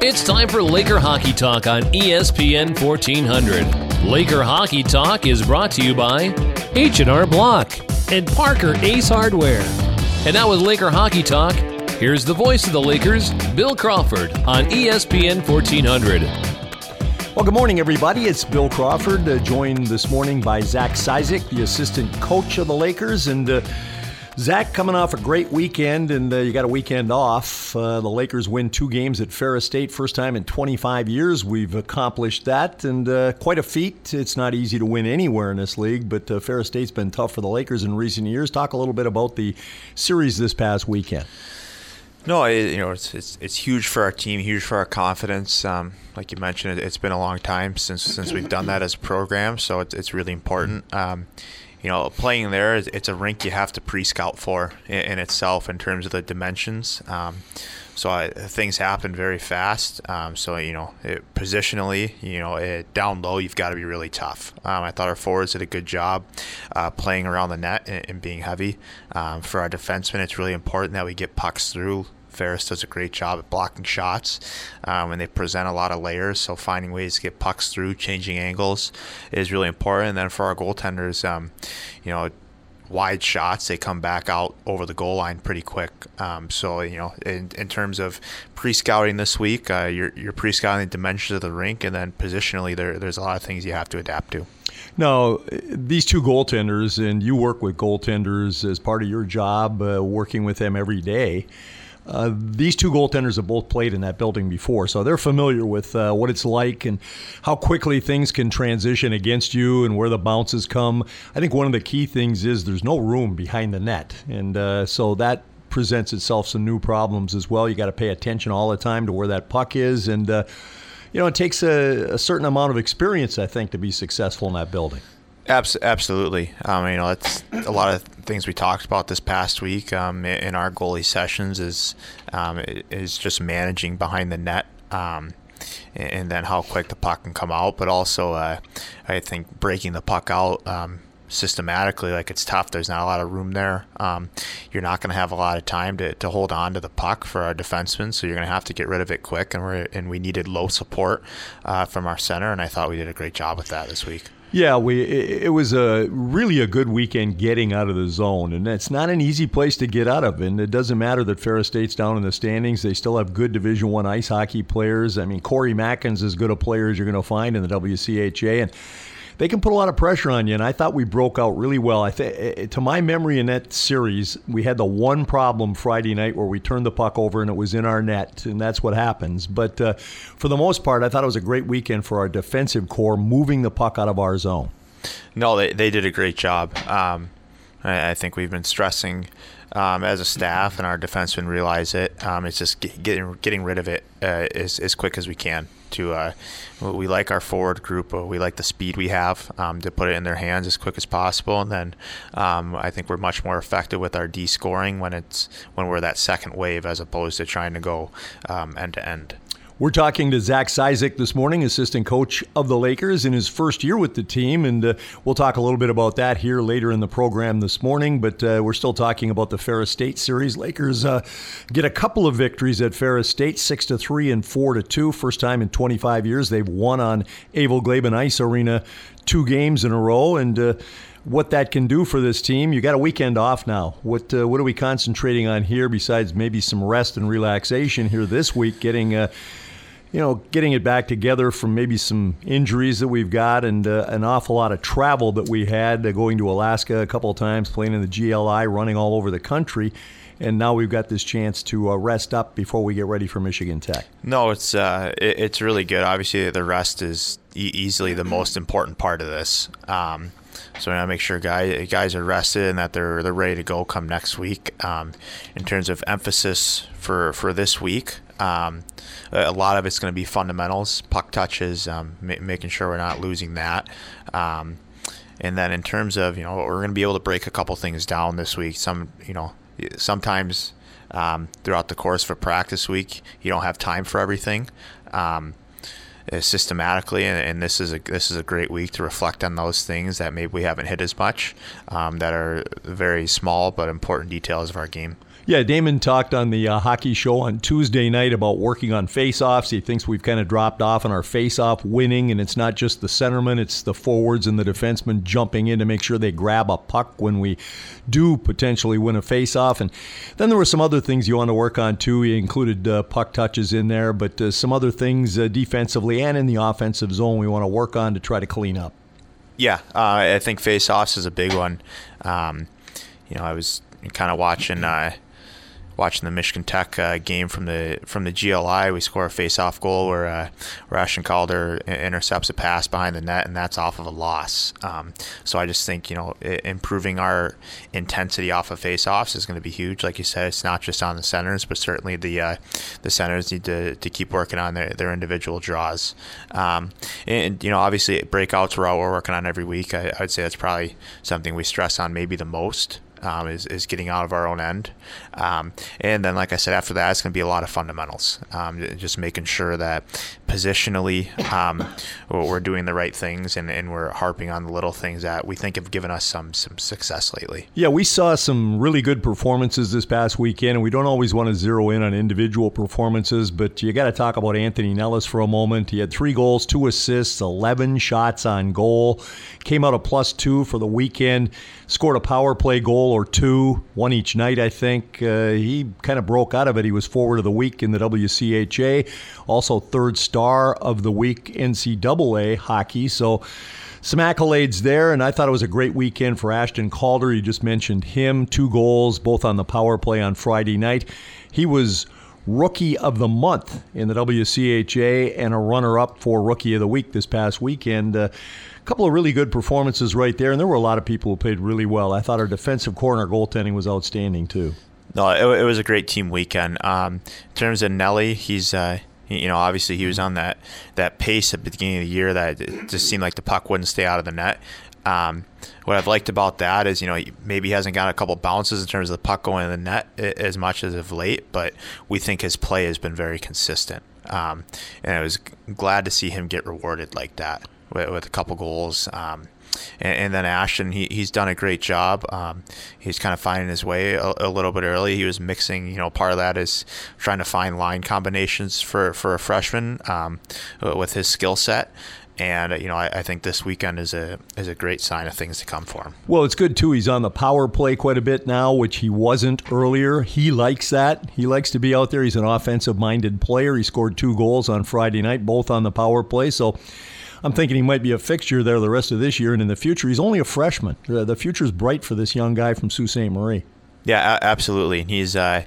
It's time for Laker Hockey Talk on ESPN 1400. Laker Hockey Talk is brought to you by H&R Block and Parker Ace Hardware. And now with Laker Hockey Talk, here's the voice of the Lakers, Bill Crawford, on ESPN 1400. Well, good morning, everybody. It's Bill Crawford, joined this morning by Zach Cizik, the assistant coach of the Lakers. And Zach, coming off a great weekend, and you got a weekend off. The Lakers win 2 games at Ferris State, first time in 25 years we've accomplished that, and quite a feat. It's not easy to win anywhere in this league, but Ferris State's been tough for the Lakers in recent years. Talk a little bit about the series this past weekend. No, it's huge for our team, huge for our confidence. Like you mentioned, it's been a long time since we've done that as a program, so it's really important. Playing there, it's a rink you have to pre-scout for in itself in terms of the dimensions. Things happen very fast. Positionally, down low, you've got to be really tough. I thought our forwards did a good job playing around the net and being heavy. For our defensemen, it's really important that we get pucks through. Ferris does a great job at blocking shots, and they present a lot of layers, so finding ways to get pucks through, changing angles is really important. And then for our goaltenders, wide shots, they come back out over the goal line pretty quick. In terms of pre-scouting this week, you're pre-scouting the dimensions of the rink, and then positionally there's a lot of things you have to adapt to. Now, these 2 goaltenders, and you work with goaltenders as part of your job, working with them every day. These 2 goaltenders have both played in that building before, so they're familiar with what it's like and how quickly things can transition against you and where the bounces come. I think one of the key things is there's no room behind the net, and so that presents itself some new problems as well. You got to pay attention all the time to where that puck is, and it takes a certain amount of experience, I think, to be successful in that building. Absolutely. It's a lot of things we talked about this past week in our goalie sessions is just managing behind the net and then how quick the puck can come out. But also, I think breaking the puck out systematically, like it's tough. There's not a lot of room there. You're not going to have a lot of time to hold on to the puck for our defensemen, so you're going to have to get rid of it quick. And we needed low support from our center, and I thought we did a great job with that this week. Yeah, it was really a good weekend getting out of the zone, and it's not an easy place to get out of. And it doesn't matter that Ferris State's down in the standings; they still have good Division I ice hockey players. I mean, Corey Mackin's as good a player as you're going to find in the WCHA, and they can put a lot of pressure on you. And I thought we broke out really well. To my memory, in that series, we had the one problem Friday night where we turned the puck over and it was in our net, and that's what happens. But for the most part, I thought it was a great weekend for our defensive core, moving the puck out of our zone. No, they did a great job. I think we've been stressing as a staff, and our defensemen realize it. It's just getting rid of it as quick as we can. We like our forward group. We like the speed we have to put it in their hands as quick as possible, and then I think we're much more effective with our D scoring when we're that second wave as opposed to trying to go end to end. We're talking to Zach Cizik this morning, assistant coach of the Lakers in his first year with the team, and we'll talk a little bit about that here later in the program this morning, but we're still talking about the Ferris State series. Lakers get a couple of victories at Ferris State, 6-3 and 4-2. First time in 25 years they've won on Avel Glaben Ice Arena 2 games in a row, and what that can do for this team. You got a weekend off now. What are we concentrating on here besides maybe some rest and relaxation here this week, getting it back together from maybe some injuries that we've got and an awful lot of travel that we had, going to Alaska a couple of times, playing in the GLI, running all over the country. And now we've got this chance to rest up before we get ready for Michigan Tech. No, it's really good. Obviously, the rest is easily the most important part of this. So we want to make sure guys are rested and that they're ready to go come next week. In terms of emphasis for this week, a lot of it's going to be fundamentals, puck touches, making sure we're not losing that. And then in terms of, we're going to be able to break a couple things down this week. Sometimes throughout the course of a practice week, you don't have time for everything. Systematically, and this is a great week to reflect on those things that maybe we haven't hit as much, that are very small but important details of our game. Yeah, Damon talked on the hockey show on Tuesday night about working on face-offs. He thinks we've kind of dropped off on our face-off winning, and it's not just the centerman, it's the forwards and the defensemen jumping in to make sure they grab a puck when we do potentially win a face-off. And then there were some other things you want to work on too. He included puck touches in there, but some other things defensively and in the offensive zone we want to work on to try to clean up. Yeah, I think face-offs is a big one. I was kind of watching the Michigan Tech game from the GLI. We score a face-off goal where Ashton Calder intercepts a pass behind the net, and that's off of a loss. So I just think improving our intensity off of face-offs is going to be huge. Like you said, it's not just on the centers, but certainly the centers need to keep working on their individual draws. And obviously breakouts we're working on every week. I'd say that's probably something we stress on maybe the most. Is getting out of our own end. And then, like I said, after that, it's going to be a lot of fundamentals. Just making sure that positionally we're doing the right things and we're harping on the little things that we think have given us some success lately. Yeah, we saw some really good performances this past weekend, and we don't always want to zero in on individual performances, but you got to talk about Anthony Nellis for a moment. He had 3 goals, 2 assists, 11 shots on goal. Came out a +2 for the weekend. Scored a power play goal or 2, one each night, I think. He kind of broke out of it. He was forward of the week in the WCHA, also 3rd star of the week NCAA hockey. So some accolades there, and I thought it was a great weekend for Ashton Calder. You just mentioned him, 2 goals, both on the power play on Friday night. He was Rookie of the Month in the WCHA and a runner-up for Rookie of the Week this past weekend. A couple of really good performances right there, and there were a lot of people who played really well. I thought our defensive corner goaltending was outstanding too. No, it was a great team weekend. In terms of Nelly, he's obviously he was on that pace at the beginning of the year that it just seemed like the puck wouldn't stay out of the net. What I've liked about that is, maybe he hasn't got a couple bounces in terms of the puck going in the net as much as of late, but we think his play has been very consistent. And I was glad to see him get rewarded like that with a couple goals. And then Ashton, he's done a great job. He's kind of finding his way a little bit early. He was mixing, part of that is trying to find line combinations for a freshman with his skill set. And, I think this weekend is a great sign of things to come for him. Well, it's good, too. He's on the power play quite a bit now, which he wasn't earlier. He likes that. He likes to be out there. He's an offensive-minded player. He scored 2 goals on Friday night, both on the power play. So I'm thinking he might be a fixture there the rest of this year and in the future. He's only a freshman. The future's bright for this young guy from Sault Ste. Marie. Yeah, absolutely. And he's, a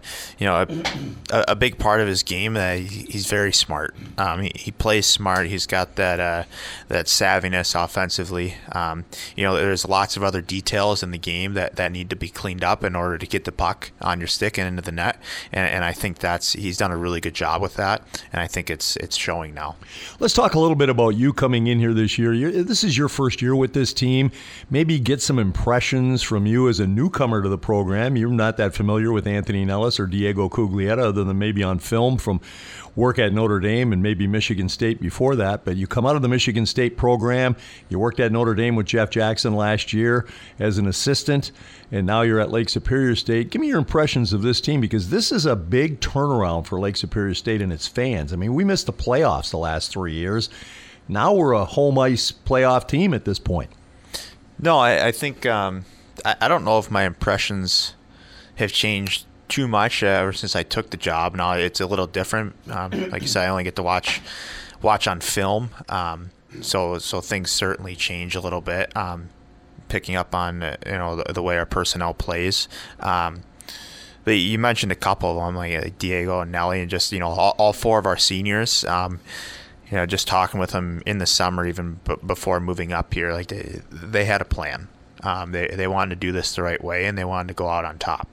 big part of his game. He's very smart. He plays smart. He's got that savviness offensively. There's lots of other details in the game that need to be cleaned up in order to get the puck on your stick and into the net. And I think he's done a really good job with that. And I think it's showing now. Let's talk a little bit about you coming in here this year. This is your first year with this team. Maybe get some impressions from you as a newcomer to the program. You're not that familiar with Anthony Nellis or Diego Cuglietta other than maybe on film from work at Notre Dame and maybe Michigan State before that. But you come out of the Michigan State program, you worked at Notre Dame with Jeff Jackson last year as an assistant, and now you're at Lake Superior State. Give me your impressions of this team, because this is a big turnaround for Lake Superior State and its fans. I mean, we missed the playoffs the last 3 years. Now we're a home ice playoff team at this point. No, I think I don't know if my impressions have changed too much ever since I took the job. Now it's a little different. Like you said, I only get to watch on film, so things certainly change a little bit. Picking up on the way our personnel plays. But you mentioned a couple of them, like Diego and Nelly, and just all 4 of our seniors. Just talking with them in the summer, even before moving up here, like they had a plan. They wanted to do this the right way, and they wanted to go out on top.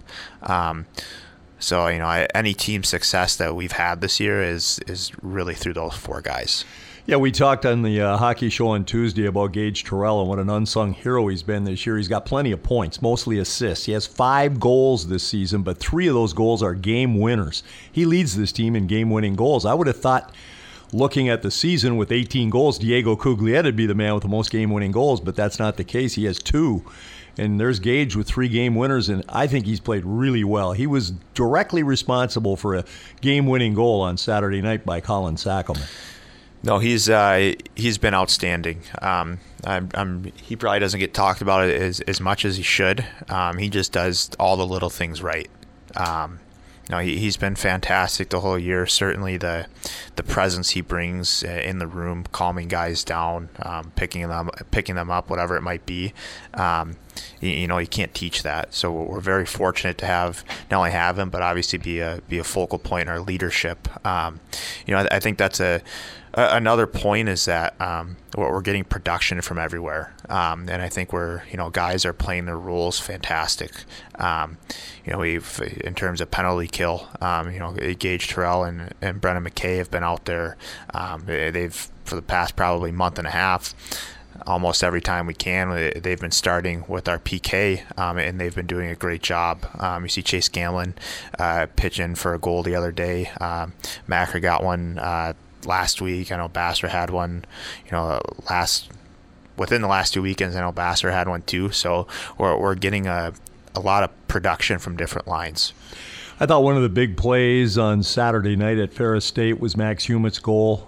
So any team success that we've had this year is really through those 4 guys. Yeah, we talked on the hockey show on Tuesday about Gage Terrell and what an unsung hero he's been this year. He's got plenty of points, mostly assists. He has 5 goals this season, but 3 of those goals are game winners. He leads this team in game-winning goals. I would have thought, looking at the season with 18 goals, Diego Cuglietta would be the man with the most game-winning goals, but that's not the case. He has 2. And there's Gage with 3 game winners, and I think he's played really well. He was directly responsible for a game-winning goal on Saturday night by Colin Sackelman. No, he's been outstanding. He probably doesn't get talked about it as much as he should. He just does all the little things right. He's been fantastic the whole year. Certainly the presence he brings in the room, calming guys down, picking them up, whatever it might be. You can't teach that. So we're very fortunate to not only have him, but obviously be a focal point in our leadership. I think that's another point is that we're getting production from everywhere, and I think guys are playing their roles fantastic. We've in terms of penalty kill, Gage Terrell and Brennan McKay have been out there. They've for the past probably month and a half. Almost every time we can, they've been starting with our PK, and they've been doing a great job. You see Chase Gamlin pitch in for a goal the other day. Macker got one last week. I know Basser had one, within the last 2 weekends. I know Basser had one too. So we're getting a lot of production from different lines. I thought one of the big plays on Saturday night at Ferris State was Max Humet's goal.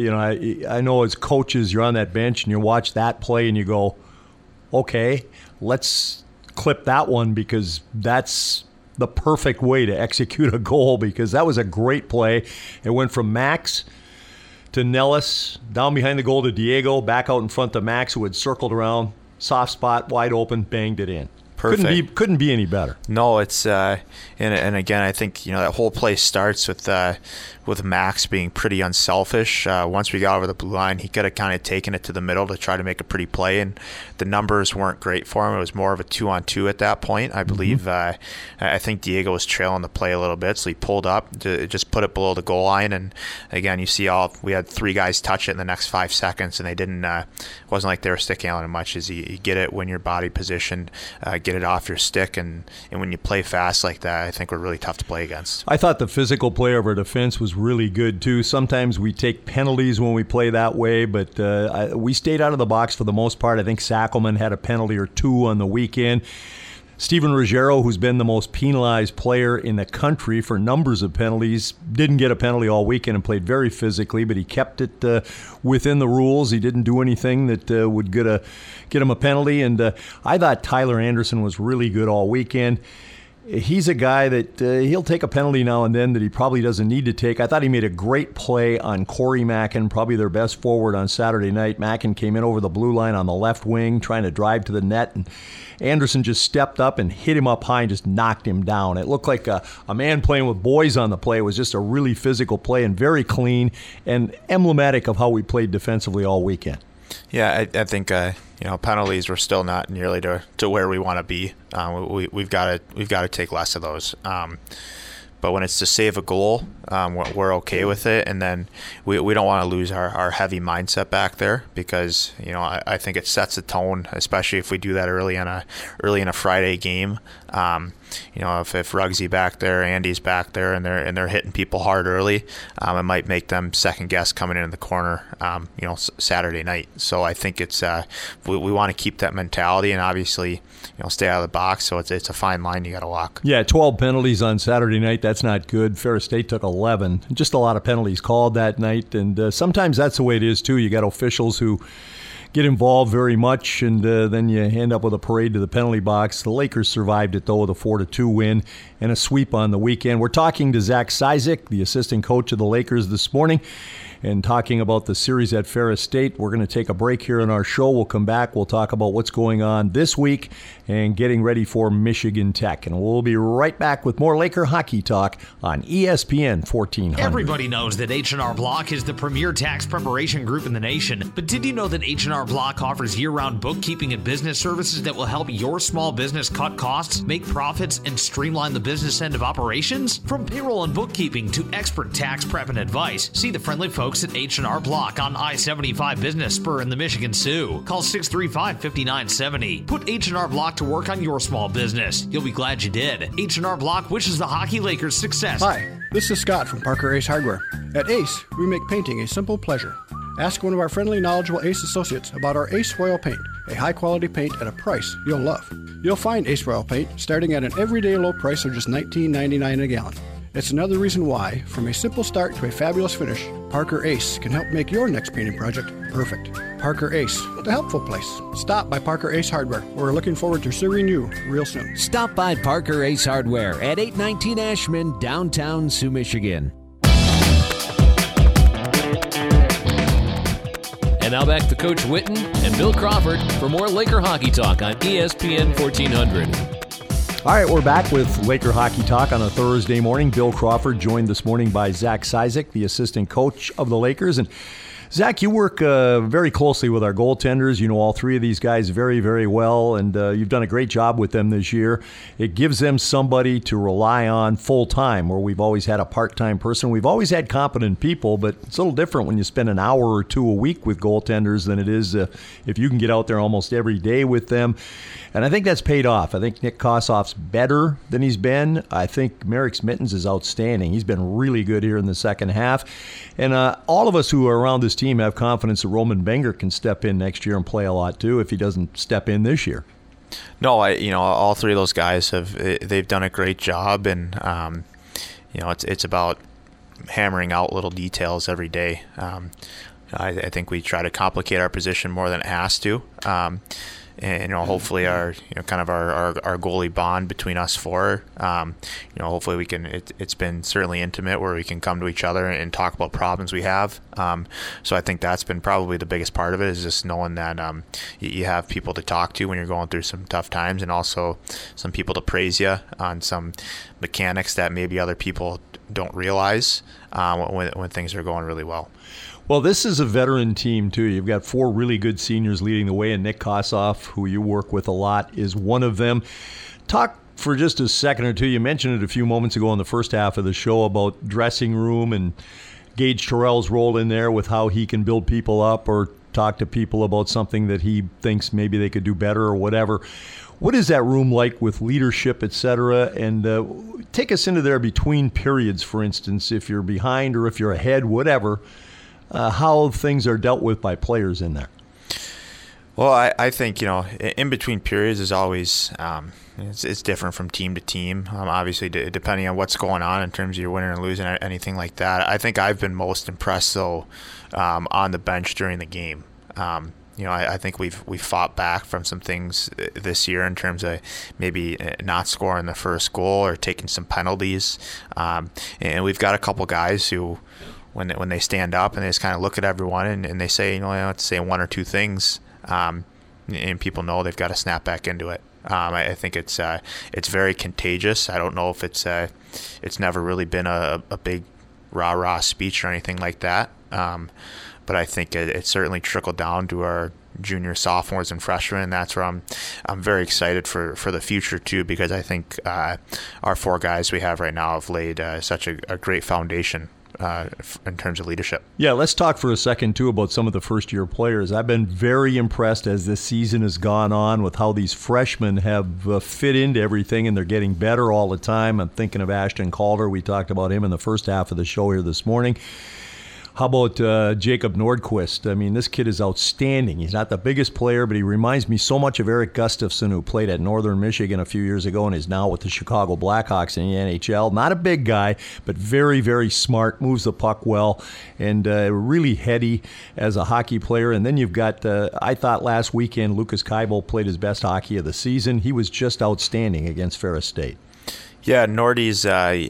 I know as coaches, you're on that bench and you watch that play and you go, okay, let's clip that one because that's the perfect way to execute a goal, because that was a great play. It went from Max to Nellis, down behind the goal to Diego, back out in front to Max, who had circled around, soft spot, wide open, banged it in. Perfect. Couldn't be any better. No, it's and again, I think that whole play starts with Max being pretty unselfish. Once we got over the blue line, he could have kind of taken it to the middle to try to make a pretty play, and the numbers weren't great for him. It was more of a 2-on-2 at that point, I believe. Mm-hmm. I think Diego was trailing the play a little bit, so he pulled up to just put it below the goal line. And again, you see we had 3 guys touch it in the next 5 seconds, and they didn't. It wasn't like they were stick handling much. As you get it when your body position, get it off your stick, and when you play fast like that, I think we're really tough to play against. I thought the physical play of our defense was really good too. Sometimes we take penalties when we play that way, but we stayed out of the box for the most part. I think Sackelman had a penalty or 2 on the weekend. Steven Ruggiero, who's been the most penalized player in the country for numbers of penalties, didn't get a penalty all weekend and played very physically, but he kept it within the rules. He didn't do anything that would get him a penalty. And I thought Tyler Anderson was really good all weekend. He's a guy that he'll take a penalty now and then that he probably doesn't need to take. I thought he made a great play on Corey Mackin, probably their best forward on Saturday night. Mackin came in over the blue line on the left wing, trying to drive to the net, and Anderson just stepped up and hit him up high and just knocked him down. It looked like a man playing with boys on the play. It was just a really physical play and very clean and emblematic of how we played defensively all weekend. Yeah, I think penalties were still not nearly to where we want to be. We've got to take less of those. But when it's to save a goal, we're okay with it. And then we don't want to lose our heavy mindset back there, because I think it sets a tone, especially if we do that early in a Friday game. If Ruggsy back there, Andy's back there, and they're hitting people hard early, it might make them second guess coming in the corner, Saturday night. So I think it's we want to keep that mentality, and obviously stay out of the box. So it's a fine line you got to walk. Yeah, 12 penalties on Saturday night. That's not good. Ferris State took 11. Just a lot of penalties called that night, and sometimes that's the way it is too. You got officials who get involved very much, and then you end up with a parade to the penalty box. The Lakers survived it, though, with a 4-2 win and a sweep on the weekend. We're talking to Zach Cizik, the assistant coach of the Lakers, this morning, and talking about the series at Ferris State. We're going to take a break here in our show. We'll come back. We'll talk about what's going on this week and getting ready for Michigan Tech. And we'll be right back with more Laker hockey talk on ESPN 1400. Everybody knows that H&R Block is the premier tax preparation group in the nation. But did you know that H&R Block offers year-round bookkeeping and business services that will help your small business cut costs, make profits, and streamline the business end of operations? From payroll and bookkeeping to expert tax prep and advice, see the friendly folks at H&R Block on I-75 Business Spur in the Michigan Sioux. Call 635-5970. Put H&R Block to work on your small business. You'll be glad you did. H&R Block wishes the Hockey Lakers success. Hi, this is Scott from Parker Ace Hardware. At Ace, we make painting a simple pleasure. Ask one of our friendly, knowledgeable Ace associates about our Ace Royal Paint, a high-quality paint at a price you'll love. You'll find Ace Royal Paint starting at an everyday low price of just $19.99 a gallon. It's another reason why, from a simple start to a fabulous finish, Parker Ace can help make your next painting project perfect. Parker Ace, the helpful place. Stop by Parker Ace Hardware. We're looking forward to serving you real soon. Stop by Parker Ace Hardware at 819 Ashman, downtown Sioux, Michigan. And now back to Coach Whitten and Bill Crawford for more Laker Hockey Talk on ESPN 1400. All right, we're back with Laker Hockey Talk on a Thursday morning. Bill Crawford joined this morning by Zach Cizik, the assistant coach of the Lakers. And Zach, you work very closely with our goaltenders. You know all three of these guys very, very well, and you've done a great job with them this year. It gives them somebody to rely on full-time, where we've always had a part-time person. We've always had competent people, but it's a little different when you spend an hour or two a week with goaltenders than it is if you can get out there almost every day with them. And I think that's paid off. I think Nick Kossoff's better than he's been. I think Merrick Mittens is outstanding. He's been really good here in the second half. And all of us who are around this team have confidence that Roman Benger can step in next year and play a lot too if he doesn't step in this year. No, all three of those guys they've done a great job, and it's about hammering out little details every day. I think we try to complicate our position more than it has to. And hopefully our goalie bond between us four, hopefully we can. It's been certainly intimate where we can come to each other and talk about problems we have. So I think that's been probably the biggest part of it, is just knowing that you have people to talk to when you're going through some tough times, and also some people to praise you on some mechanics that maybe other people don't realize when things are going really well. Well, this is a veteran team, too. You've got four really good seniors leading the way, and Nick Kossoff, who you work with a lot, is one of them. Talk for just a second or two. You mentioned it a few moments ago in the first half of the show about dressing room and Gage Terrell's role in there with how he can build people up or talk to people about something that he thinks maybe they could do better or whatever. What is that room like with leadership, et cetera? And take us into there between periods, for instance, if you're behind or if you're ahead, whatever. How things are dealt with by players in there. Well, I think, in between periods is always, it's different from team to team. Obviously, depending on what's going on in terms of your winning or losing or anything like that. I think I've been most impressed, though, on the bench during the game. I think we've fought back from some things this year in terms of maybe not scoring the first goal or taking some penalties. And we've got a couple guys who, when they stand up and they just kind of look at everyone and they say, I have to say one or two things, and people know they've got to snap back into it. I think it's very contagious. I don't know if it's never really been a big rah-rah speech or anything like that, but I think it certainly trickled down to our junior, sophomores, and freshmen, and that's where I'm very excited for the future too, because I think our four guys we have right now have laid such a great foundation in terms of leadership. Yeah, let's talk for a second, too, about some of the first-year players. I've been very impressed as this season has gone on with how these freshmen have fit into everything, and they're getting better all the time. I'm thinking of Ashton Calder. We talked about him in the first half of the show here this morning. How about Jacob Nordquist? I mean, this kid is outstanding. He's not the biggest player, but he reminds me so much of Eric Gustafson, who played at Northern Michigan a few years ago and is now with the Chicago Blackhawks in the NHL. Not a big guy, but very, very smart, moves the puck well, and really heady as a hockey player. And then you've got, I thought last weekend, Lucas Keibel played his best hockey of the season. He was just outstanding against Ferris State. Yeah, Nordy's,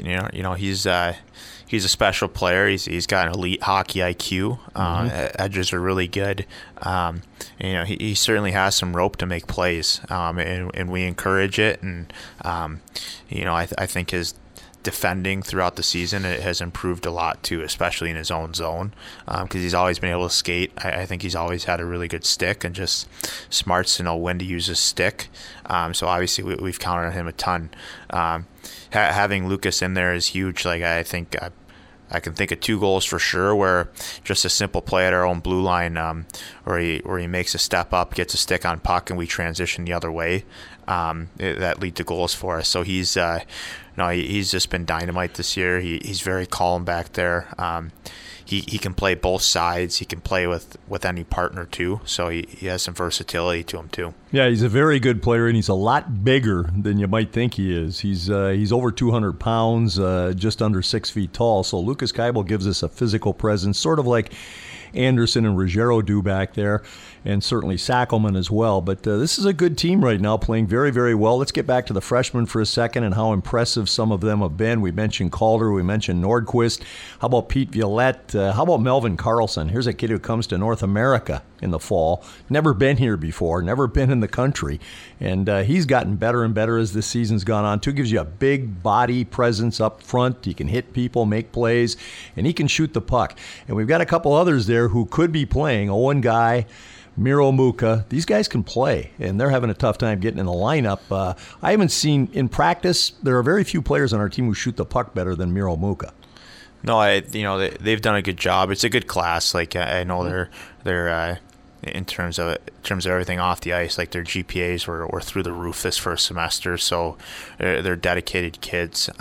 he's a special player. He's got an elite hockey IQ. Edges are really good. He certainly has some rope to make plays, and we encourage it. And I think his defending throughout the season, it has improved a lot too, especially in his own zone, because he's always been able to skate. I think he's always had a really good stick and just smarts to know when to use his stick. So obviously we've counted on him a ton. Having Lucas in there is huge. Like, I think I can think of 2 goals for sure where just a simple play at our own blue line, where he makes a step up, gets a stick on puck, and we transition the other way. That lead to goals for us. So he's just been dynamite this year. He's very calm back there. he can play both sides. He can play with any partner too, so he has some versatility to him too. Yeah, he's a very good player, and he's a lot bigger than you might think he is. He's over 200 pounds, just under 6 feet tall. So Lucas Keibel gives us a physical presence, sort of like Anderson and Ruggiero do back there, and certainly Sackelman as well. But this is a good team right now, playing very, very well. Let's get back to the freshmen for a second and how impressive some of them have been. We mentioned Calder. We mentioned Nordquist. How about Pete Violette? How about Melvin Carlson? Here's a kid who comes to North America in the fall. Never been here before, never been in the country. And he's gotten better and better as this season's gone on, too. Gives you a big body presence up front. He can hit people, make plays, and he can shoot the puck. And we've got a couple others there who could be playing. Owen Guy, Miro Muka. These guys can play, and they're having a tough time getting in the lineup. I haven't seen, in practice, there are very few players on our team who shoot the puck better than Miro Muka. No, they've done a good job. It's a good class. Like I know they're in terms of everything off the ice, like their GPAs were through the roof this first semester. So they're dedicated kids.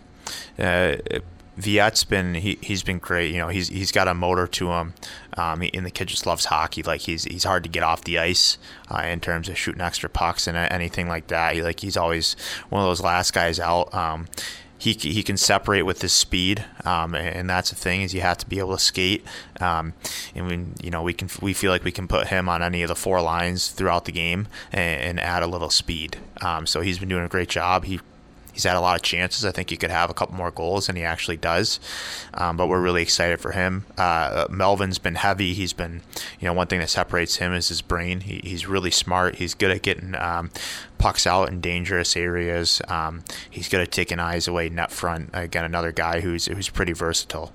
Viette's he's been great. He's got a motor to him, and the kid just loves hockey. Like he's hard to get off the ice in terms of shooting extra pucks and anything like that. He's always one of those last guys out. He can separate with his speed, and that's the thing, is you have to be able to skate. And we feel like we can put him on any of the four lines throughout the game and add a little speed. So he's been doing a great job. He's had a lot of chances. I think he could have a couple more goals, and he actually does. But we're really excited for him. Melvin's been heavy. He's been, one thing that separates him is his brain. He's really smart. He's good at getting pucks out in dangerous areas. He's good at taking eyes away net front. Again, another guy who's pretty versatile.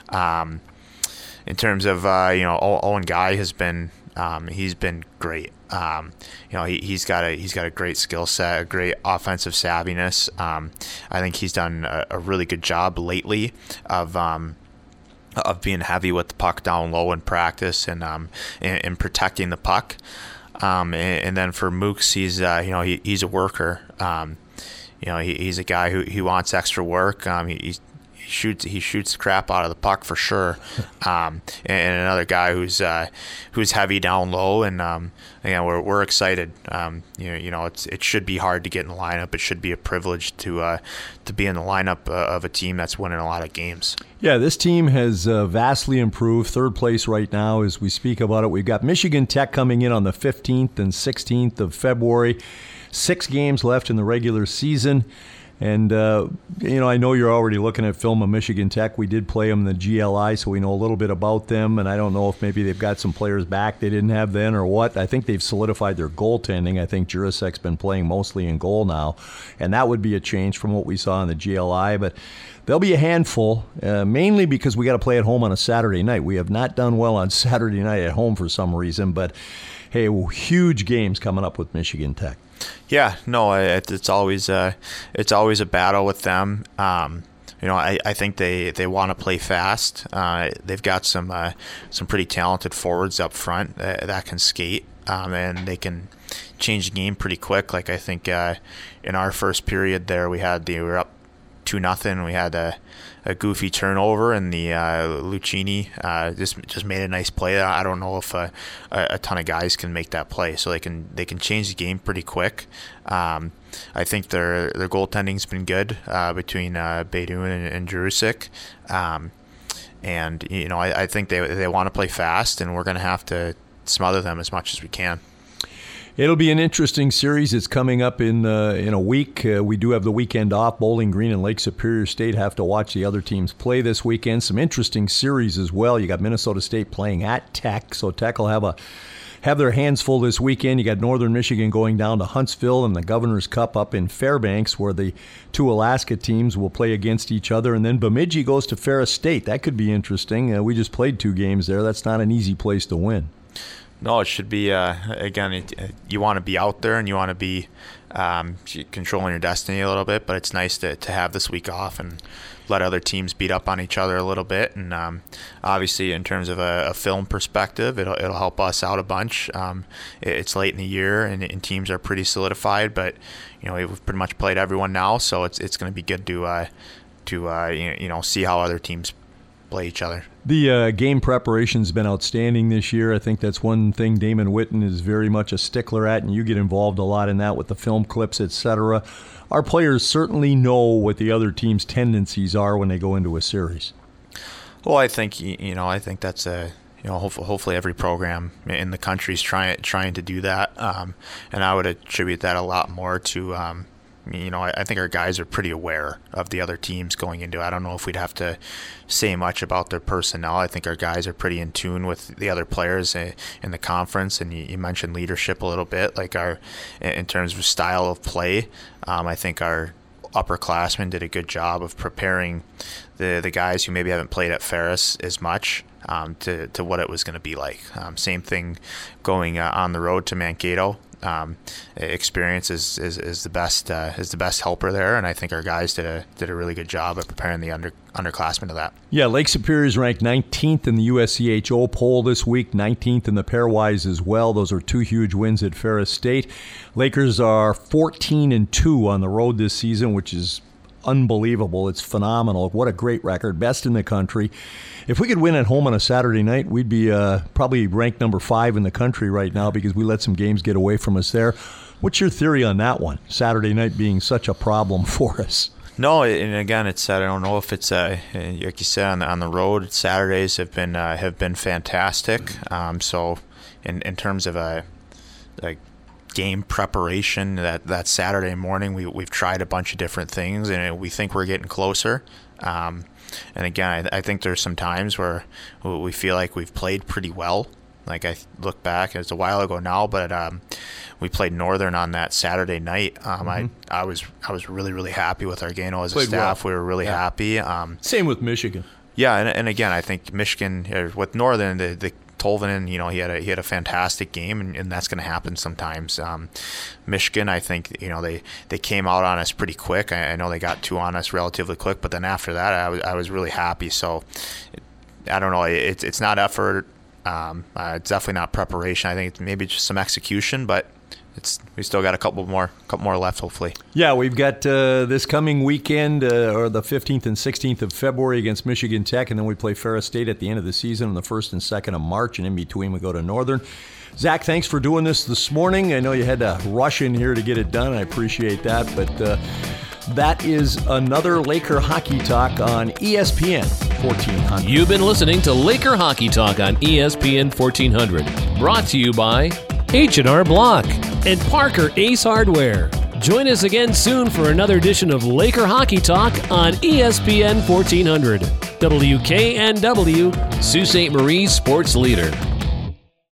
In terms of Owen Guy has been he's been great. He's got a great skill set, a great offensive savviness. I think he's done a really good job lately of being heavy with the puck down low in practice and protecting the puck. And then for Mooks, he's a worker. He's a guy who wants extra work. He shoots the crap out of the puck for sure. And another guy who's heavy down low, and again, we're excited. It should be hard to get in the lineup. It should be a privilege to be in the lineup of a team that's winning a lot of games. Yeah, this team has vastly improved. Third place right now as we speak about it. We've got Michigan Tech coming in on the 15th and 16th of February. 6 games left in the regular season. And, I know you're already looking at film of Michigan Tech. We did play them in the GLI, so we know a little bit about them. And I don't know if maybe they've got some players back they didn't have then or what. I think they've solidified their goaltending. I think Jurasek's been playing mostly in goal now. And that would be a change from what we saw in the GLI. But they'll be a handful, mainly because we got to play at home on a Saturday night. We have not done well on Saturday night at home for some reason. But, hey, huge games coming up with Michigan Tech. Yeah, no, it's always a battle with them. I think they want to play fast. They've got some pretty talented forwards up front that can skate, and they can change the game pretty quick. Like I think in our first period there, we were up 2-0. We had a goofy turnover, and the Lucchini just made a nice play. I don't know if a ton of guys can make that play, so they can change the game pretty quick. I think their goaltending's been good between Beidun and Jurusek, and I think they want to play fast, and we're going to have to smother them as much as we can. It'll be an interesting series. It's coming up in a week. We do have the weekend off. Bowling Green and Lake Superior State have to watch the other teams play this weekend. Some interesting series as well. You got Minnesota State playing at Tech, so Tech will have their hands full this weekend. You got Northern Michigan going down to Huntsville and the Governor's Cup up in Fairbanks, where the two Alaska teams will play against each other. And then Bemidji goes to Ferris State. That could be interesting. We just played 2 games there. That's not an easy place to win. No, it should be, again, you want to be out there and you want to be controlling your destiny a little bit, but it's nice to have this week off and let other teams beat up on each other a little bit. And obviously, in terms of a film perspective, it'll help us out a bunch. It's late in the year and teams are pretty solidified, but we've pretty much played everyone now, so it's going to be good to see how other teams play each other. The game preparation's been outstanding this year. I think that's one thing Damon Whitten is very much a stickler at, and you get involved a lot in that with the film clips, etc. Our players certainly know what the other team's tendencies are when they go into a series. Well, I think I think that's hopefully every program in the country is trying to do that, and I would attribute that a lot more to. I think our guys are pretty aware of the other teams going into it. I don't know if we'd have to say much about their personnel. I think our guys are pretty in tune with the other players in the conference, and you mentioned leadership a little bit, like in terms of style of play. I think our upperclassmen did a good job of preparing the guys who maybe haven't played at Ferris as much to what it was going to be like. Same thing going on the road to Mankato. Experience is the best helper there, and I think our guys did a really good job at preparing the underclassmen to that. Yeah, Lake Superior is ranked 19th in the USCHO poll this week, 19th in the pairwise as well. Those are two huge wins at Ferris State. Lakers are 14-2 on the road this season, which is unbelievable. It's phenomenal. What a great record. Best in the country. If we could win at home on a Saturday night, we'd be probably ranked number 5 in the country right now because we let some games get away from us there. What's your theory on that one? Saturday night being such a problem for us. No, and again, it's I don't know if it's like you said on the road. Saturdays have been fantastic. So in terms of like game preparation, that Saturday morning, we've tried a bunch of different things, and we think we're getting closer. And again, I think there's some times where we feel like we've played pretty well. Like I look back, it's a while ago now, but we played Northern on that Saturday night. I was really, really happy with our game as a staff. Well. We were really happy. Same with Michigan. Yeah, and again, I think Michigan with Northern, the Tolvanen, he had a fantastic game, and that's going to happen sometimes. Michigan, I think, they came out on us pretty quick. I know they got 2 on us relatively quick, but then after that, I was really happy. So I don't know. It's not effort. It's definitely not preparation. I think it's maybe just some execution, but we still got a couple more left, hopefully. Yeah, we've got this coming weekend, or the 15th and 16th of February against Michigan Tech, and then we play Ferris State at the end of the season on the 1st and 2nd of March, and in between we go to Northern. Zach, thanks for doing this morning. I know you had to rush in here to get it done. I appreciate that, but that is another Laker Hockey Talk on ESPN 1400. You've been listening to Laker Hockey Talk on ESPN 1400, brought to you by H&R Block and Parker Ace Hardware. Join us again soon for another edition of Laker Hockey Talk on ESPN 1400. WKNW, Sault Ste. Marie Sports Leader.